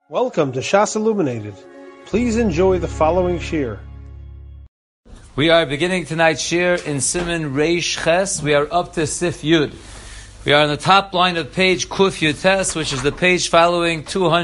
Welcome to Shas Illuminated. Please enjoy the following shir. We are beginning tonight's shir in Siman Reish Ches. We are up to Sif Yud. We are on the top line of page Kuf Yud Tes, which is the page following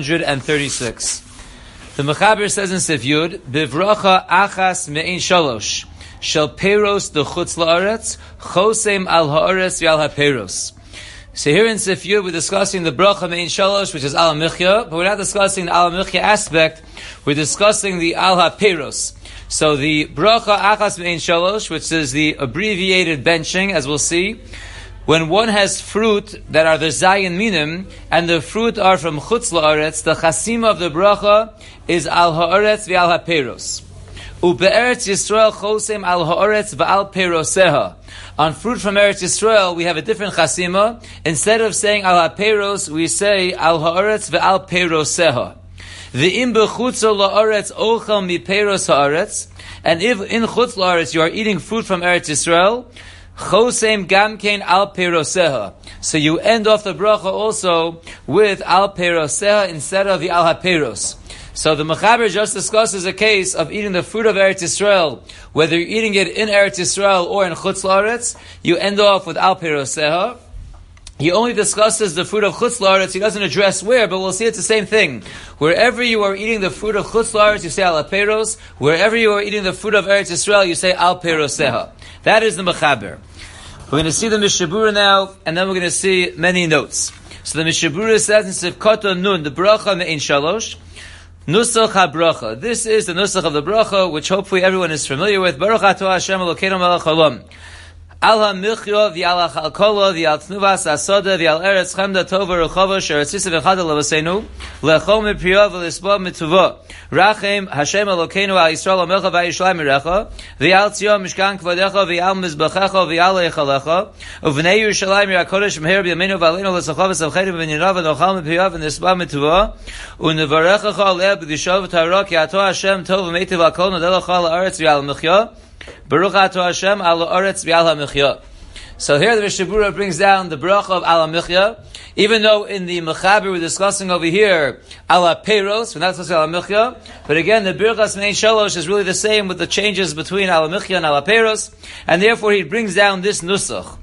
236. The Mechaber says in Sif Yud, Bivracha achas me'ein shalosh, shel peiros de chutz la'aretz, chosem al ha'aretz v'al ha'peiros. So here in Sif Yud, we're discussing the bracha me'ein shalosh, which is al ha'michya, but we're not discussing the al ha'michya aspect, we're discussing the al ha'peiros. So the bracha achas me'ein shalosh, which is the abbreviated benching, as we'll see, when one has fruit that are the zayin minim, and the fruit are from chutz la'aretz, the chasima of the bracha is al ha'aretz v'al ha'peiros. U'be'eretz Yisrael chosem al ha'aretz v'al peiroseha. On fruit from Eretz Yisrael, we have a different chasima. Instead of saying al ha'peiros, we say al ha'aretz v'al peiroseha. V'im b'chutz la'aretz ochel mi peiros ha'aretz. And if in chutz la'aretz you are eating fruit from Eretz Yisrael, chosem gamkein al peiroseha. So you end off the bracha also with al peiroseha instead of the al ha'peiros. So the Mechaber just discusses a case of eating the fruit of Eretz Yisrael, whether you're eating it in Eretz Yisrael or in Chutz La'aretz, you end off with Al Peiroseha. He only discusses the fruit of Chutz La'aretz, he doesn't address where, but we'll see it's the same thing. Wherever you are eating the fruit of Chutz La'aretz, you say Al Peiros. Wherever you are eating the fruit of Eretz Yisrael, you say Al Peiroseha. That is the Mechaber. We're going to see the Mishabura now, and then we're going to see many notes. So the Mishabura says in Sivkota Nun, the bracha me'ein shalosh, Nusach HaBracha. This is the Nusach of the Bracha, which hopefully everyone is familiar with. Baruch Atah Hashem Elokeinu Melech Haolam. Al HaMichyo v'al HaChalkola v'al Tnuvas HaSoda v'al Eretz Chemda Tova Rechova Sheretzisa v'chada Levasenu Lechol Mipriya v'lisbo Mituva Rachem Hashem Elokeinu Al Yisrael Amelcha v'Yishlai Mirecha v'al Tzion Mishkan Kvadecha v'al Mizbechecha v'al Eichalecha Uvnei Yerushalayim Yirakodesh Meher B'Yameinu v'Aleinu L'Sachov V'Savchedim V'Nirav V'Nochal Mipriya v'Nisba Mituva U'Nevarechecha Aleh B'Dishav V'Tarok Yato Hashem Tov V'Meitiv Akol Nodelach Al Ha'aretz V'al Michya Baruch Atah Hashem al ha'aretz v'al ha'michya. So here the Mishabura brings down the bracha of al ha'michya, even though in the Mechaber we're discussing over here al ha'peiros, we're not discussing al ha'michya, but again the birchas me'ein shalosh is really the same with the changes between al ha'michya and al ha'peiros, and therefore he brings down this nusach.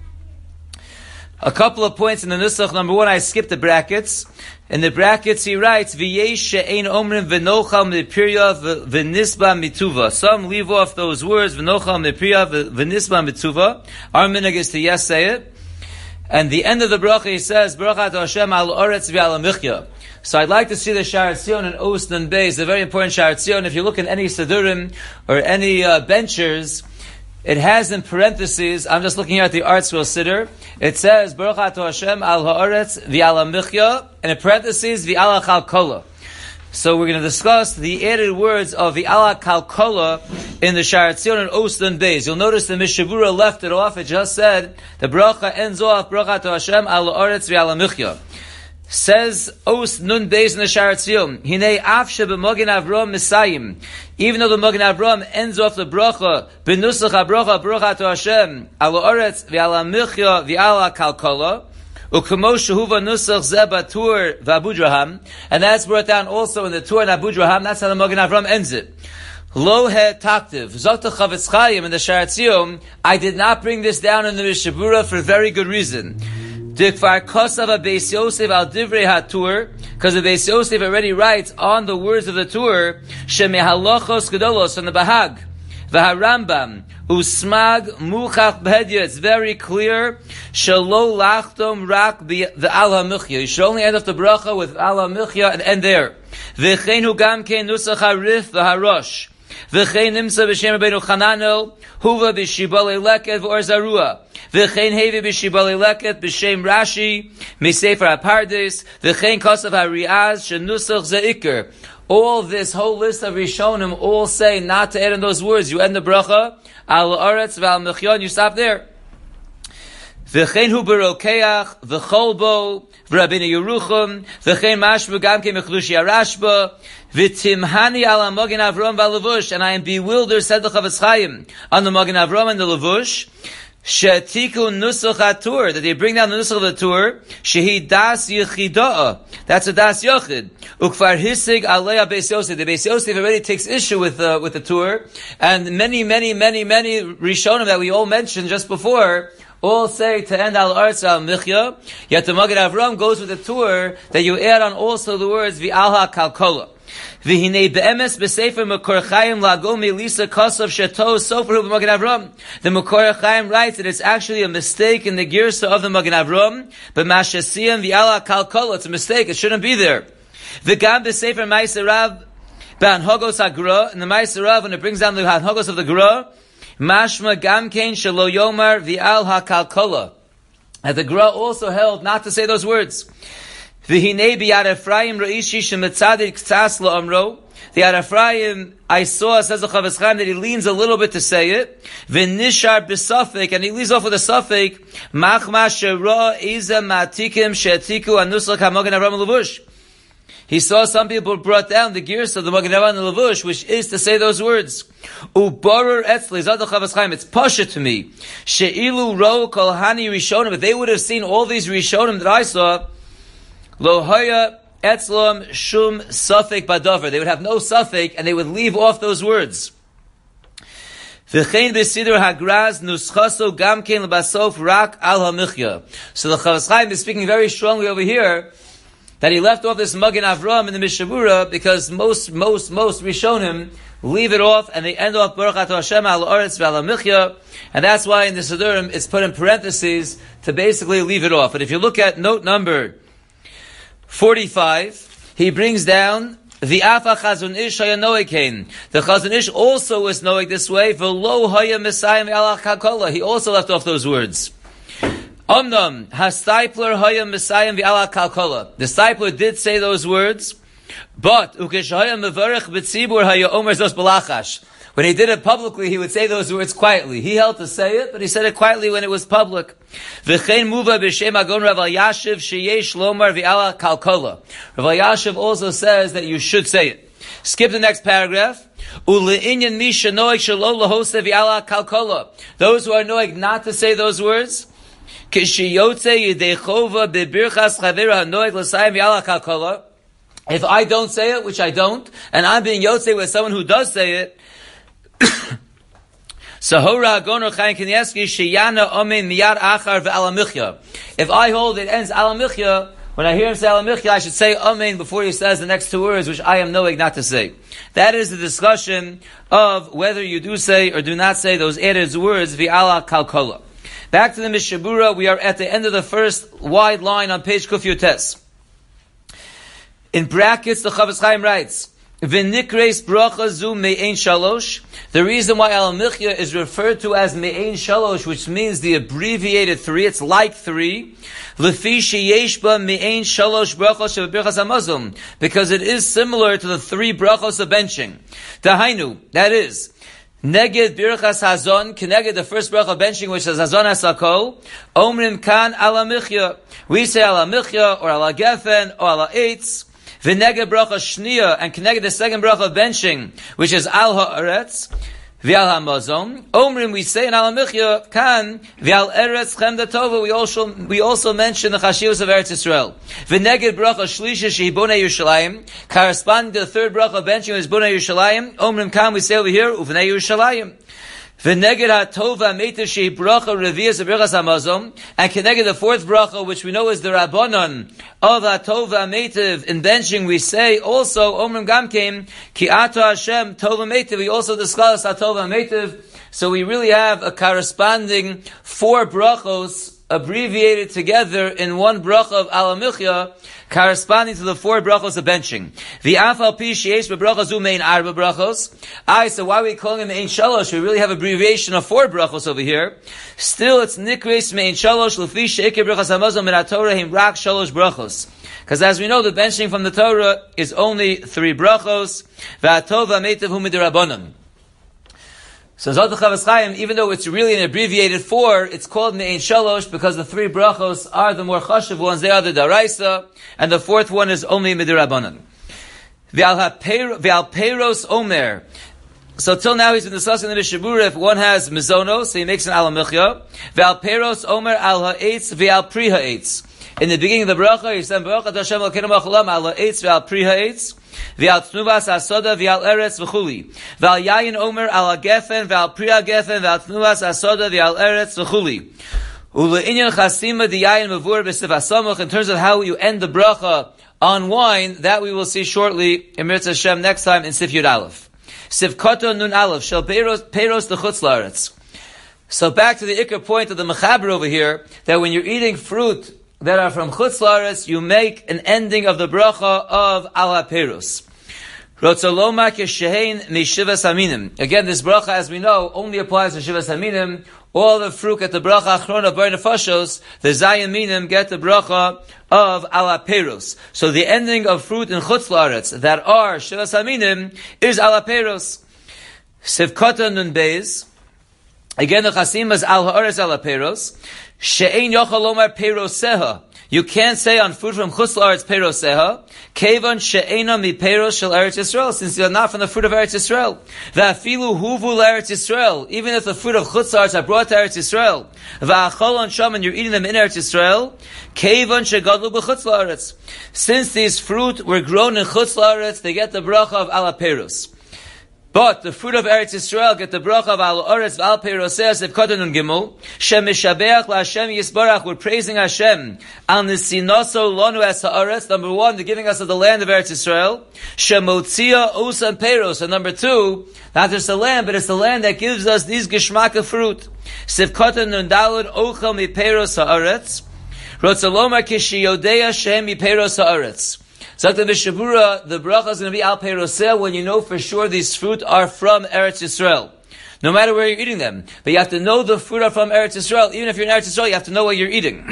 A couple of points in the nusach. Number one, I skipped the brackets. In the brackets he writes, V'yesh she'ein omrim v'nochal mi'pirya v'nisba mituva. Some leave off those words, v'nochal mi'pirya v'nisba mituva. Our minhag is to yes say it. And the end of the bracha he says, Baruch Atah Hashem al ha'aretz v'al ha'michya. So I'd like to see the Sha'ar Tzion and Osnan Beis, a very important Sha'ar Tzion. If you look in any Sidurim or any benchers, it has in parentheses, I'm just looking here at the ArtScroll Siddur, it says, Baruch Atah Hashem al ha'aretz v'al ha'michya, and in parentheses, v'al ha'chalkola. So we're going to discuss the added words of v'al ha'chalkola in the Sha'ar Tzion and Osnan Beis. You'll notice the Mishabura left it off, it just said, the bracha ends off, Baruch Atah Hashem al ha'aretz v'al ha'michya. Says Os Nun Beis in the Sha'ar Tzion, Hinei af she'b'Magen Avram Misayim. Even though the Magen Avram ends off the bracha, b'nusach habracha Baruch Atah Hashem al ha'aretz v'al ha'michya v'al ha'kalkala, u'kamo shehuva nusach zeh batur v'abudraham, and that's brought down also in the Tur and Abudraham. That's how the Magen Avram ends it. Lo he taktiv zokta Chavetz Chaim in the Sha'ar Tzion. I did not bring this down in the Mishabura for a very good reason. Dikvar kosav Beis Yosef al divrei haTur, because the Beis Yosef already writes on the words of the Tur, shemehalachos gedolos on the Bahag, v'harambam usmag muchach b'hedya. It's very clear. Shelo lachtom rak the al ha'michya. You should only end off the bracha with al ha'michya and end there. V'chein hu gam kein nusach harif v'harosh. V'chein nimsa b'shem Rabbeinu Chananel huva b'shibalei leket v'or zarua. V'chein hevi b'shibalei leket b'shem Rashi misefer HaPardes. V'chein kosav ha'riaz shenusach ze'ikr. All this whole list of Rishonim all say not to add in those words. You end the bracha al ha'aretz v'al michya and you stop there. V'chein hu berokeach v'cholbo v'Rabbeinu Yerucham v'chein mashbu gam ke mechlushi arashba v'timhani al Magen Avram v'al levush, and I am bewildered, said the Chavetz Chaim, on the Magen Avram and the levush. Shetiku nusach hatur, that they bring down the nusach of the tur. Shehi das yechidah. That's a das yochid. Ukvar hisig aleya beis Yosef. The beis Yosef already takes issue with the tur, and many rishonim that we all mentioned just before all say to end al arz al michya. Yet the Magen Avram goes with the tur that you add on also the words v'alha kalkola. V'hinei be'emes b'sefer Mekor Chaim lago milisa kosav sheto soferhu b'Magen Avram. The Mekor Chaim writes that it's actually a mistake in the girsa of the Magen Avram, but mashasiyam v'ala kalkola. It's a mistake. It shouldn't be there. V'gam b'sefer Ma'aser Rav b'Hanhagos HaGra, and the Ma'aser Rav, when it brings down the Hanhagos of the Gra, mashma gamkein shelo yomar v'al hakalkola. And the Gra also held not to say those words. V'hinei b'yad Ephraim ra'ishi shemetzadik k'tas la'amro. The Yad Ephraim, I saw, says the Chavetz Chaim, that he leans a little bit to say it. V'nishar b'safek, and he leaves off with a safek. Machma shera iza matikim she'etiku anusach ha'Magen Avram levush. He saw some people brought down the gears of the Magen Avram and the Levush, which is to say those words. Ubarer etzli, zad Chavetz Chaim, it's pasha to me. She'ilu ro kol hani rishonim, if they would have seen all these rishonim that I saw, lo haya etzlom shum safek badavar, they would have no safek, and they would leave off those words. V'chein b'sidur hagraz nuschaso gamkein l'basof rak al hamichya. So the Chavetz Chaim is speaking very strongly over here, that he left off this Magen Avram in the Mishabura because most Rishonim leave it off and they end off Baruch Atah Hashem al Oretz v'al Michya, and that's why in the Sidurim it's put in parentheses to basically leave it off. But if you look at note number 45, he brings down the Afa Chazon Ish Haya Noeg Kain. The Chazon Ish also was Noeg this way. V'lo Haya Messiah v'al Kakola. He also left off those words. Omnam hastipler hayam Messiah v'ala kalkola. The stipler did say those words, but ukeshayam mevarech b'tzibur haya omer zos balachash. When he did it publicly, he would say those words quietly. He held to say it, but he said it quietly when it was public. V'chein muva b'shem agon Rav Elyashiv sheyesh lomar v'ala kalkola. Rav Elyashiv also says that you should say it. Skip the next paragraph. Ule'inyan mi shenoeg shelo lahose v'ala kalkola. Those who are noeg not to say those words, if I don't say it, which I don't, and I'm being yotze with someone who does say it, if I hold it ends alamichya, when I hear him say alamichya, I should say amen before he says the next two words, which I am knowing not to say. That is the discussion of whether you do say or do not say those added words, v'ala kalkola. Back to the Mishabura, we are at the end of the first wide line on page Kuf Yotes. In brackets, the Chavetz Chaim writes, V'nikreis bracha zu me'ein shalosh. The reason why Al Michya is referred to as me'ein shalosh, which means the abbreviated 3, it's like 3, Lefi sheyesh ba me'ein shalosh brachos sheb'birchas hamazon, because it is similar to the 3 brachos of benching. Dahainu, that is, Neged birchas hazon, keneged the first bracha of benching, which says hazon hasakol, omrim kan ala michya. We say ala michya, or ala gefen, or ala eitz. V'neged bracha shniya, and keneged the second bracha of benching, which is al ha'aretz, v'al ha'mazon. Omrim, we say in ala michya, kan, v'al eretz chemda tova, we also mention the chashivos of Eretz Yisrael. V'neged bracha shlisha shehi bonei Yerushalayim, corresponding to the third bracha of benching is bonei Yerushalayim. Omrim kan, we say over here, uvnei Yerushalayim. V'neged ha'tova meita shehi bracha revias b'birchas hamazon, and keneged the fourth bracha, which we know is the Rabbanon of ha'tova meitiv in benching, we say also, Omrim gamkein, ki ato Hashem tova meitiv, we also discuss ha'tova meitiv, so we really have a corresponding 4 brachos abbreviated together in one bracha of Al Michya, corresponding to the 4 brachos of benching. The afal pi sheyesh bebrachos u mein arba brachos. So why are we calling him ein shalosh? We really have abbreviation of 4 brachos over here. Still, it's nikres mein shalosh lefi sheikir brachos hamazon min haTorah him rak shalosh brachos. Because as we know, the benching from the Torah is only 3 brachos. V'atova meitav hu midrabanan. So Zot Chavetz Chaim, even though it's really an abbreviated 4, it's called Me'ein Shalosh because the 3 brachos are the more chashuv ones. They are the Daraisa, and the 4th one is only Midrabanan. V'al Peiros Omer. So till now he's been discussing the Mishabura if one has mizonos, so he makes an alamichya. Ve'al peros omer al ha'etz ve'al pri ha'etz. In the beginning of the bracha, he said, Baruch Hashem Elokeinu melech haolam al ha'etz ve'al pri ha'etz. Ve'al tnuvas asoda ve'al eretz v'chuli. Ve'al yayin omer al ha'gefen ve'al pri ha'gefen ve'al tnuvas asoda ve'al eretz v'chuli. Ule'inyan chasima diyayin mavur b'sif hasamuch. In terms of how you end the bracha on wine, that we will see shortly in Mirz Hashem next time in Sif Yud Aleph. Sivkoto nun aleph shel peros the chutz laaretz. So back to the ikar point of the mechaber over here, that when you're eating fruit that are from chutz laaretz, you make an ending of the bracha of al haperos. Rotzoloma keshehein mishivas aminim. Again, this bracha, as we know, only applies to shivas aminim. All the fruit at the bracha achrona bar nefashos, the zayin minim get the bracha of al haperos. So the ending of fruit in chutz laaretz that are shivas aminim is al haperos. Sivkota nun beis. Again, the chasim is al haaretz al haperos. She'ein yochal lomar peroseha. You can't say on food from chutz laaretz peroseha. Kevan she'ena mi peros shel Eretz Yisrael, since you're not from the fruit of Eretz Yisrael. Va'afilu huvu l'Eretz Yisrael, even if the fruit of chutz laaretz are brought to Eretz Yisrael. Va'acholon sham, and you're eating them in Eretz Yisrael. Kevan she'gadlu b'chutz laaretz. Since these fruit were grown in chutz laaretz, they get the bracha of al haperos. But the fruit of Eretz Yisrael get the bracha of al oretz v'al peiroseh sivkoton and gimel. Shem mishabeach la'Hashem yisbarach. We're praising Hashem al nisinoso lonu es ha'oretz. Number one, the giving us of the land of Eretz Yisrael. Shem motzia osa and peiros. And number two, not just the land, but it's the land that gives us these geshmak of fruit. Sivkoton and dalud ochel mi peiros ha'oretz. Rotzaloma kishi yodeya shem mi peiros ha'oretz. So the Mishabura, the bracha is going to be al peiroseh when you know for sure these fruit are from Eretz Yisrael. No matter where you're eating them. But you have to know the fruit are from Eretz Yisrael. Even if you're in Eretz Yisrael, you have to know what you're eating.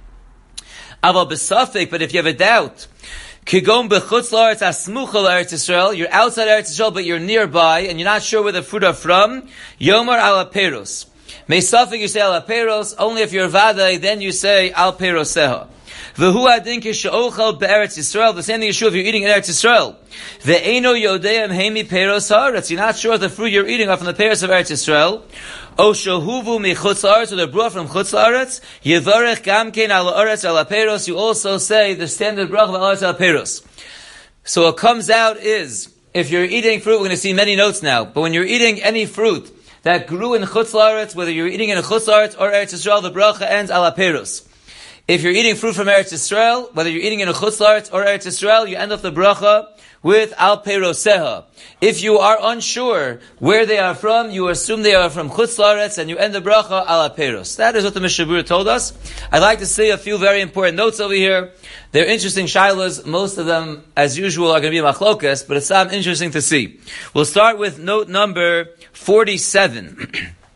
Aval b'safek, but if you have a doubt, kigom b'chutz la'aretz asmucha l'Eretz Yisrael, you're outside Eretz Yisrael, but you're nearby, and you're not sure where the fruit are from, yomar al peiros. Meisafek, you say al peiros, only if you're vadai, then you say al peiroseha. V'hu adin kishe'ochel be'eretz Yisrael. The same thing is true if you're eating in Eretz Yisrael. Ve'eno yodeim heimi peiros haaretz. You're not sure if the fruit you're eating are from the peiros of Eretz Yisrael. O shehuvu michutz laaretz, or they're brought from chutz laaretz. Yevarech gamkein al haaretz al peiros. You also say the standard bracha of al haaretz al peiros. So what comes out is, if you're eating fruit, we're going to see many notes now, but when you're eating any fruit that grew in chutz laaretz, whether you're eating in a chutz laaretz or Eretz Yisrael, the bracha ends al peiros. If you're eating fruit from Eretz Yisrael, whether you're eating in a chutz laaretz or Eretz Yisrael, you end up the bracha with al peiroseha. If you are unsure where they are from, you assume they are from chutz laaretz, and you end the bracha al peiros. That is what the Mishabura told us. I'd like to say a few very important notes over here. They're interesting shilas. Most of them, as usual, are going to be machlokas, but it's interesting to see. We'll start with note number 47.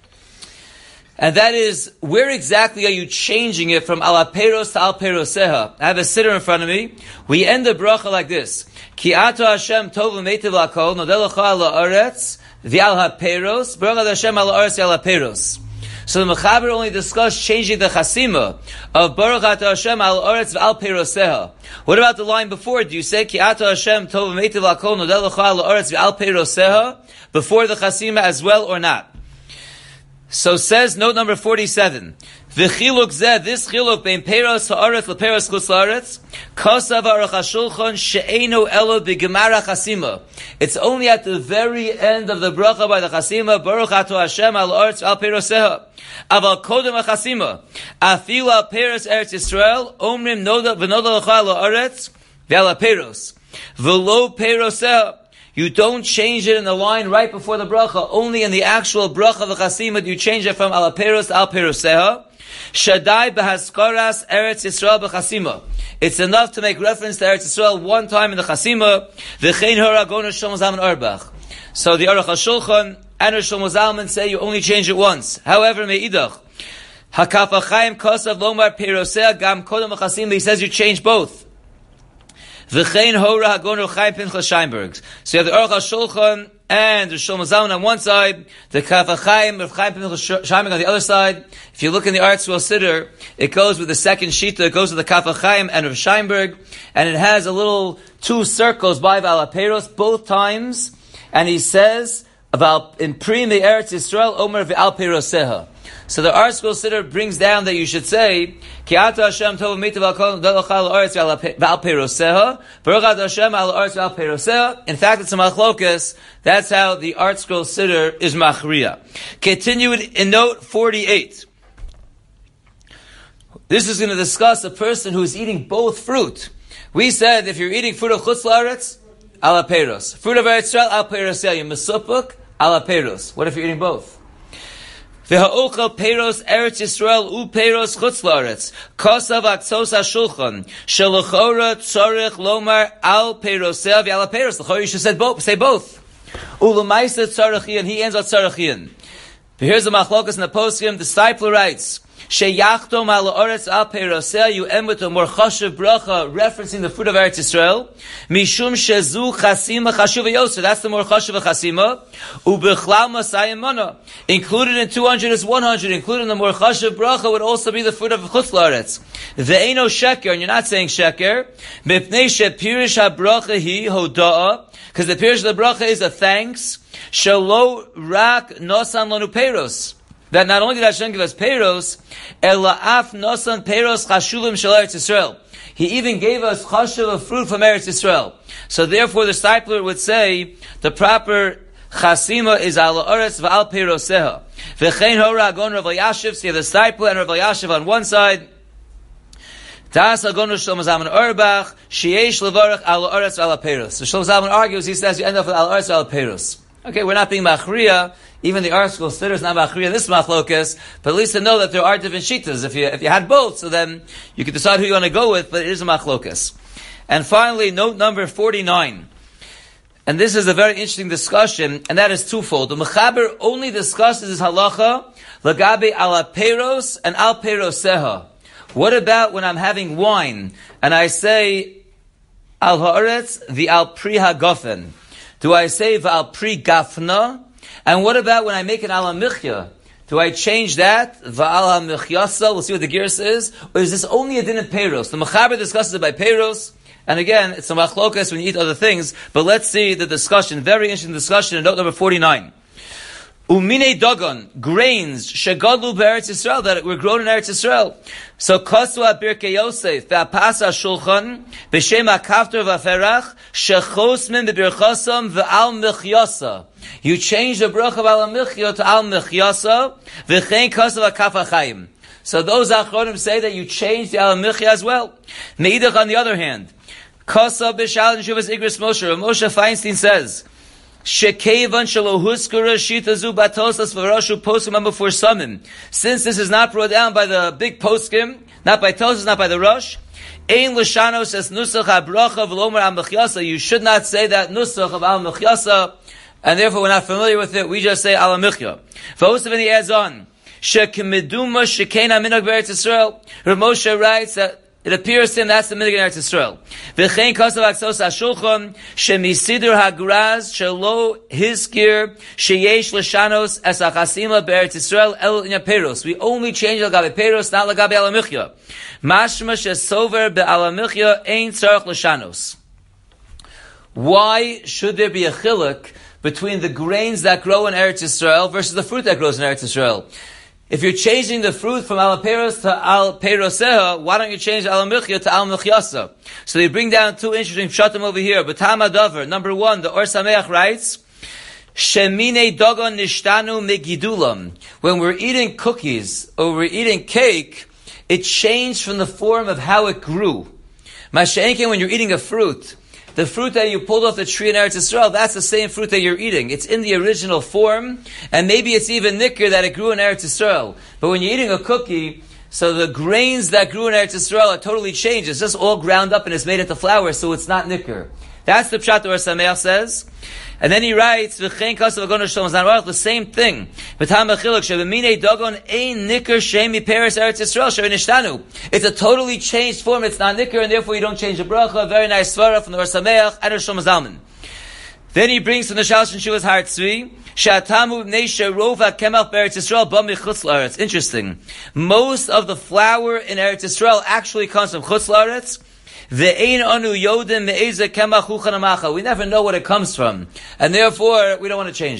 And that is, where exactly are you changing it from al peiros to al peiroseha? I have a siddur in front of me. We end the bracha like this. Ki ato Hashem tov v'meitiv l'kol, nodeh lecha al haaretz v'al hapeiros, baruch Hashem al haaretz v'al hapeiros. So the Mechaber only discussed changing the chasima of baruch ato Hashem al haaretz v'al peiroseha. What about the line before? Do you say Ki ato Hashem tov v'meitiv l'kol, nodeh lecha al haaretz v'al peiroseha before the chasima as well or not? So says note number 47. V'chiluk zeh, this chiluk bein peiros haaretz le'peiros chutz laaretz, kosav aruch hashulchan she'eino elo b'gemara chasima. It's only at the very end of the bracha by the chasima, baruch ato Hashem al haaretz al peiroseha. Aval kodem hachasima, afilu al peiros Eretz Yisrael, omrim noda v'noda lecha al haaretz v'al peiros. V'lo peiroseha. You don't change it in the line right before the bracha. Only in the actual bracha of the chasima do you change it from al peiros to al peiroseha. Shadai b'haskaras Eretz Yisrael b'chasima. It's enough to make reference to Eretz Yisrael one time in the chasima. V'chein hora gona Shlomo Zalman Auerbach. So the Aruch HaShulchan and Shlomo Zalman say you only change it once. However, me'idach Hakaf HaChaim kosav lomar peiroseha gam kodem chasima. He says you change both. V'chein hora hagono Chaim Pinchas Scheinberg. So you have the Aruch HaShulchan and the Shlomo Zalman on one side, the Kaf HaChaim of Chaim Pinchas Scheinberg on the other side. If you look in the Artzvul Siddur, it goes with the second shita, it goes with the Kaf HaChaim and of Scheinberg, and it has a little two circles by Val HaPeiros both times, and he says, in Prime Eretz Yisrael, Omer ve'al peiroseha. So the Art Scroll Siddur brings down that you should say, Ki ata Hashem tov mitav v'al ha'aretz ve'al peiroseha, Baruch ata Hashem al ha'aretz ve'al peiroseha. In fact, it's a machlokas. That's how the Art Scroll Siddur is machriya. Continued in note 48. This is going to discuss a person who is eating both fruit. We said if you're eating fruit of Chutz La'aretz, ala peiros. Fruit of Eretz Yisrael, al peiroseh. You mesupuk, ala peiros. What if you're eating both? V'ha'ochel peiros Eretz Yisrael u peiros Chutz La'aretz. Kosav aktzos ha'shulchan. Shelachora tzorich lomar al peiroseh v'ala peiros. L'chora you should say both. Ulamaisa tzarachian. He ends on tzarachian. But here's the machlokas in the poskim. The Stipler writes, Sheyachtom al ha'aretz al peiroseh, you end with a more chashuv bracha, referencing the fruit of Eretz Yisrael. Mishum shezu chasima chashuv yoser. That's the more chashuv chasima. Ubechlal masayim mana. Included in 200 is 100. Included in the more chashuv bracha would also be the fruit of Chutz La'aretz. Ve'eno sheker, and you're not saying sheker. Mipnei shepirish habracha hi hoda'ah. Because the pirish of the bracha is a thanks. Shelo rak nosan lanu peiros. That not only did Hashem give us peiros, ela'af nosan peiros chashuvim shel Eretz Yisrael. He even gave us chashuv of fruit from Eretz Yisrael. So therefore the Stipler would say the proper chasima is al ha'aretz v'al peiroseha. V'chein hora agon Rav Elyashiv. So you have the Stipler and Rav Elyashiv on one side. Das agonu Shlomo Zalman Auerbach sheyesh levarach al ha'aretz v'al peiros. So Shlomo Zalman argues, he says you end up with al ha'aretz v'al peiros. Okay, we're not being machriya. Even the Art Scroll Siddur is not machriya this machlokas, but at least to know that there are different shitas. If you had both, so then you can decide who you want to go with, but it is a machlokas. And finally, note number 49. And this is a very interesting discussion, and that is twofold. The Mechaber only discusses his halacha, lagabe ala peiros and al peiroseha. What about when I'm having wine, and I say, al ha'aretz the al pri hagofen? Do I say v'al pri gafna? And what about when I make an ala michya? Do I change that? V'al ha-michyasa? We'll see what the gears is. Or is this only a din of peiros? The Mechaber discusses it by peiros. And again, it's a machlokas when you eat other things. But let's see the discussion. Very interesting discussion in note number 49. Umine dogon, grains, shegadlu be'eretz Yisrael, that were grown in Eretz Yisrael. So, kosua birke Yosef, ve'apasa shulchan, b'shem ha'kaftor v'aferach, shechosmin b'birchasam ve'al michyasa. You change the bracha of al michya to al michyasa, v'chein kosav ha'kaf ha'chayim. So those achronim say that you change the al michya as well. Meidach on the other hand, kosav b'shal neshuvas igris Moshe, Moshe Feinstein says, Shekevan shalohuskura shitazu batosas v'rashu poskim before summon. Since this is not brought down by the big poskim, not by Tosas, not by the Rosh, ein l'shanos es nusach habracha v'lomer al mechyasa. You should not say that nusach of al mechyasa, and therefore we're not familiar with it. We just say al mechya. V'osav and he adds on, shekemeduma shekein aminog be'eretz Yisrael. Rav Moshe writes that it appears to him that's the minig in Eretz Yisrael. V'chein kosav aksos hashulchan shemisidur hagraz shelo hiskir sheyesh l'shanos es achasima be'eretz Yisrael el inya peiros. We only change l'gabe peiros, not l'gabe ala michya. Mashma shesover be'ala michya ein tzarich l'shanos. Why should there be a chiluk between the grains that grow in Eretz Yisrael versus the fruit that grows in Eretz Yisrael? If you're changing the fruit from al peiros to al peiroseha, why don't you change al michya to al michyasa? So they bring down two interesting pshatim over here. B'tam hadavar, number one, the Or Sameach writes, Shemine dogon nishtanu megidulam. When we're eating cookies or we're eating cake, it changed from the form of how it grew. Masha'enken, when you're eating a fruit, the fruit that you pulled off the tree in Eretz Yisrael, that's the same fruit that you're eating. It's in the original form, and maybe it's even nicker that it grew in Eretz Yisrael. But when you're eating a cookie, so the grains that grew in Eretz Yisrael are totally changed. It's just all ground up and it's made into flour, so it's not nicker. That's the pshat Or Sameach says. And then he writes, "V'chein kasav agon Shlomo Zalman Auerbach," the same thing. V'tam b'chiluk sheb'minei dogon ein nicker shemi peres Eretz Yisrael she'nishtanu. It's a totally changed form. It's not nicker, and therefore you don't change the bracha. Very nice svara from the Or Sameach and Shlomo Zalman. Then he brings from the Shalosh and Shuvas Har Tzvi, she'atamu b'nei sherova kemach be'Eretz Yisrael ba michutz la'aretz. Interesting. Most of the flour in Eretz Yisrael actually comes from chutz la'aretz. We never know what it comes from, and therefore we don't want to change it.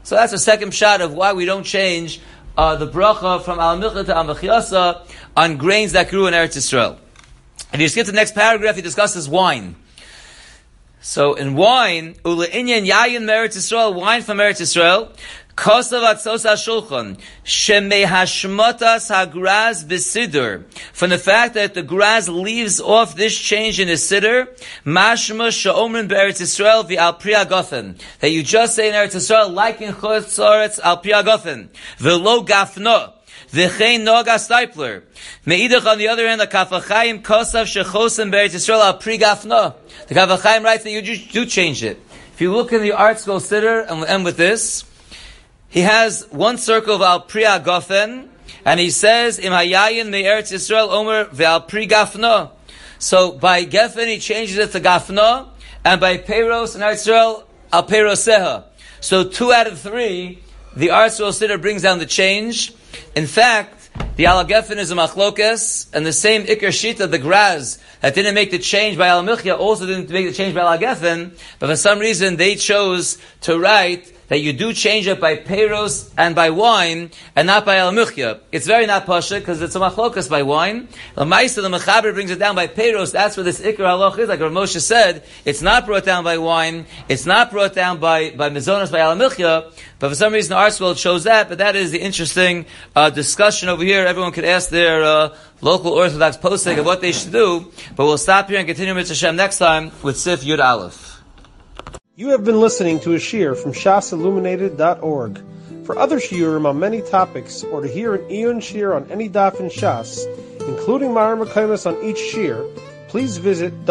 So that's the second shot of why we don't change the bracha from al milcha to al mechiyasa on grains that grew in Eretz Yisrael. If you skip to the next paragraph, he discusses wine. So in wine, ule inyan yayin Eretz Yisrael, wine from Eretz Yisrael, kosav atzos hashulchan, shemei hashmatas hagraz b'siddur. From the fact that the graz leaves off this change in the siddur, mashma sha'omrin be'eretz Yisrael v'al pri hagafen. That you just say in Eretz Yisrael, like in Chutz La'aretz, al pri hagafen. V'lo gafno. V'chein noga stipler. Me'idach on the other hand, the Kafachayim kosav shechosim be'eretz Yisrael al pri gafno. The Kafachayim writes that you do change it. If you look in the Art Scroll Siddur, and we'll end with this, he has one circle of al pri hagafen, and he says, im hayayin me'eretz Yisrael omer ve'al pri gafno. So by gefen he changes it to gafno, and by peiros in Eretz Yisrael, al peiroseha. So 2 out of 3, the Art Scroll Siddur brings down the change. In fact, the al gefen is a machlokes, and the same ikar shita, the graz, that didn't make the change by al milchia, also didn't make the change by al gefen, but for some reason they chose to write that you do change it by peiros and by wine, and not by al-muchya. It's very not pasha, because it's a machlokas by wine. The Maisa, the Mechaber brings it down by peiros. That's where this ikar halach is. Like Rav Moshe said, it's not brought down by wine, it's not brought down by mezonos, by al-muchya, but for some reason the Art Scroll shows that, but that is the interesting discussion over here. Everyone could ask their local Orthodox posting of what they should do, but we'll stop here and continue with Hashem next time with Sif Yud Aleph. You have been listening to a shiur from shasilluminated.org. For other shiurim on many topics, or to hear an Iyun shiur on any daf in Shas, including Mareh Mekomos on each shiur, please visit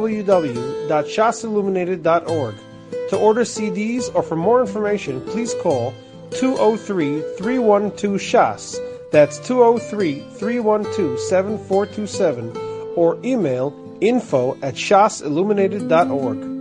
www.shasilluminated.org. To order CDs or for more information, please call 203-312-SHAS. That's 203-312-7427, or email info@shasilluminated.org.